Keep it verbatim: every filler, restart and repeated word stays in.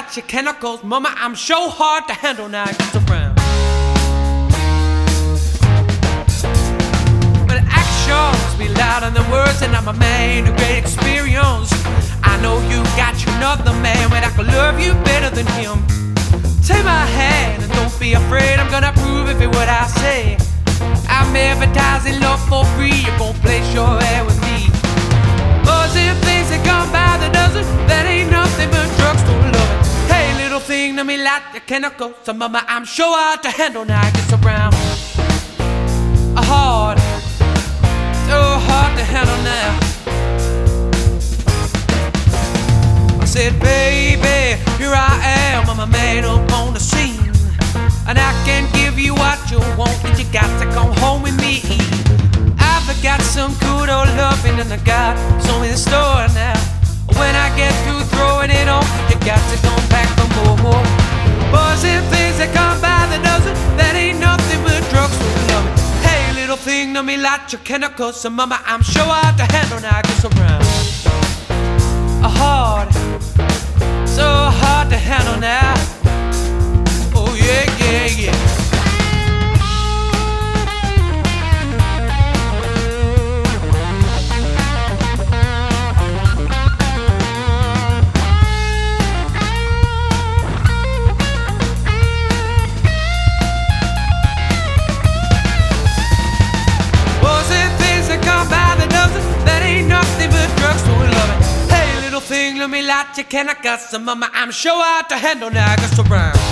like your chemicals, mama, I'm so hard to handle now I get around. But actions be louder than words, and I'm a man of great experience. I know you got you another man, but I could love you better than him. Take my hand and don't be afraid, I'm gonna prove it what I say. I'm advertising love for free, you're gonna place your ad with me. Buzzing things that come by the dozen, that ain't nothing but drugstore loving. Hey, little thing to me like the chemical, so mama, I'm sure hard to handle now it gets around. Hard, so hard to handle now. I said, baby, here I am, I'm a man up on the scene, and I can give you what you want, but you got to come home with me. I've got some good old loving, and I got some in store now. When I get through throwing it on, you got to come back for more. Buzzing things that come by the dozen, that ain't nothing but drugs for loving. Hey, little thing to me like your chemicals, so mama, I'm sure hard to handle now I get around. Hard, so hard to handle now. Oh yeah, yeah, yeah. Thing to me like you can I got some mama, I'm sure hard to handle now I get around.